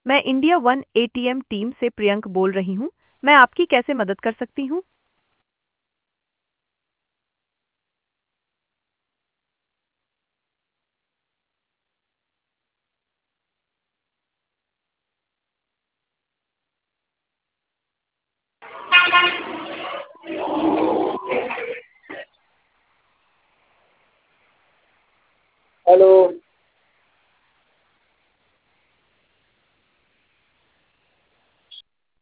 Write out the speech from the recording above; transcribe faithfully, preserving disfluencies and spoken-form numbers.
मैं India one ATM team से प्रियंक बोल रही हूँ। मैं आपकी कैसे मदद कर सकती हूँ? हेलो।